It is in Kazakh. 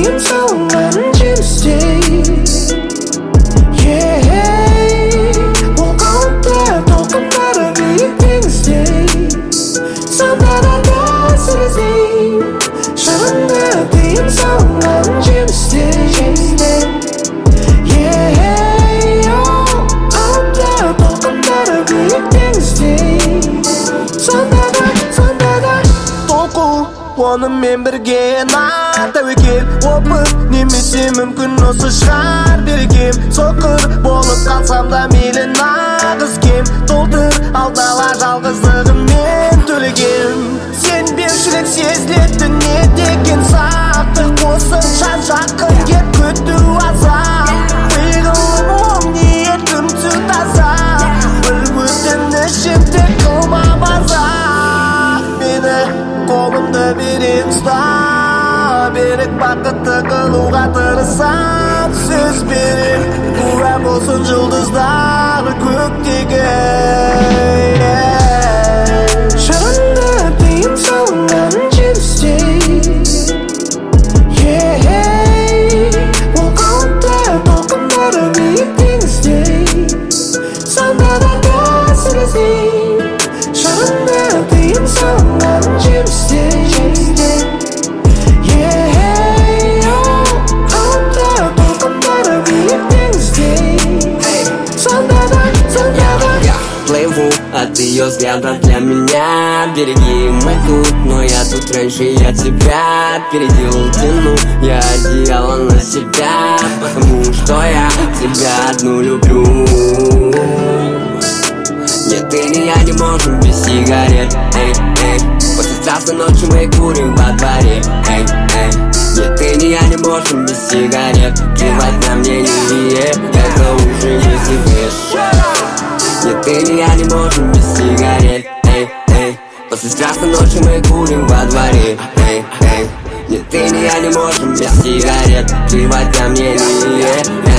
им салынған жемістей. Ол қалыпты толқындары биік теңіздей. Сандара тәсір іздей, шырынды тыйым салынған жемістей. Қалыпты толқындары биік теңіздей. Сандара толқу онымен бірге нар тәуекел. Опық немесе мүмкін осы шығар берекем. Соқыр болып қалсам да мейлі нағыз кем. Толтыр алдала жалғыздығыммен төлегем. Сенбеушілік сезіледі не деген сақтық. Қосынша жақын кеп күту азап. Пиғылым оң ниетім түк таза. Бір өтінішім тек қылма база. Мені қолымды берем ұста. Берік бақытты қылуға тырысам. Сөз берем куә болсын жұлдыздар көктегі. Шырынды тыйым салынған жемістей. Ол қалыпты толқындары биік теңіздей. Сандара тәсір іздей, шырынды тыйым салынған жемістей. Плыву от ее взгляда для меня. Береги мы тут, но я тут раньше, я тебя опередил. Тяну я одеяло на себя, потому что я тебя одну люблю. Нет, ты и я не можем без сигарет. После страстной ночи мы курим во дворе. Нет, ты и я не можем без сигарет. Плевать на мнение, это уже не секрет. Нет, ты и я не можем без сигарет. После страстной ночи мы курим во дворе. Нет, ты и я не можем без сигарет. Плевать на мнение,